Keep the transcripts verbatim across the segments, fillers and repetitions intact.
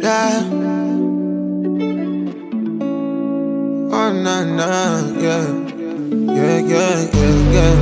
yeah. Oh, nah, nah, yeah. Yeah, yeah, yeah, yeah.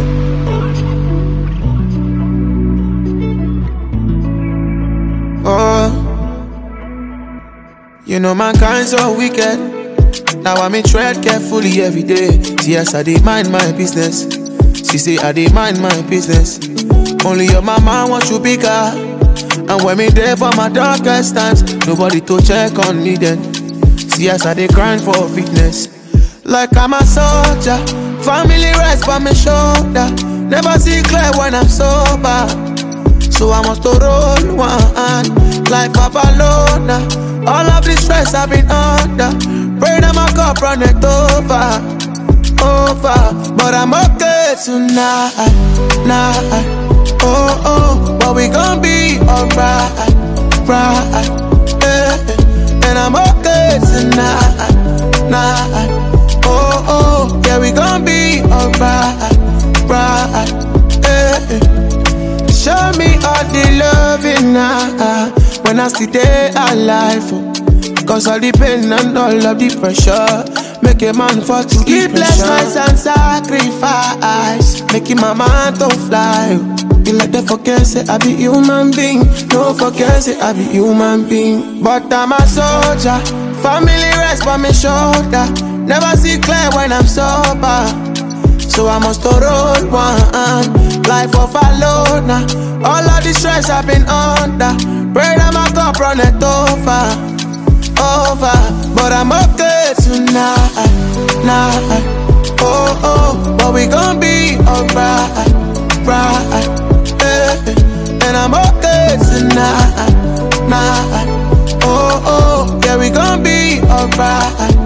Oh, you know mankind so wicked. Now I me tread carefully every day. See as I dey mind my business. She say I dey mind my business. Only your mama wants you bigger. And when me there for my darkest times, nobody to check on me then. See as I dey grind for fitness. Like I'm a soldier, family rest by my shoulder. Never see clear when I'm sober, so I must to roll one. Like Papa Lona, all of this stress I've been under. Pray that my cup run it over, over. But I'm okay tonight, night. Oh, oh, but we gon' be alright, right, yeah. And I'm okay tonight, night. Oh, oh, yeah, we gon' be alright, right, yeah. Show me all the loving now, when I see day alive, oh. Cause all the pain and all of the pressure make a man fall to sleepless nights and sacrifice, making my mind to fly. You let them forget say I be human being. No forget say I be human being. But I'm a soldier, family rest by my shoulder. Never see clear when I'm sober, so I must to roll one. Life of alone now. All of the stress I've been under. Pray that my cup run it over, over. But I'm okay tonight, night. Oh, oh, but we gon' be alright, right, yeah. And I'm okay tonight, night. Oh, oh, yeah, we gon' be alright,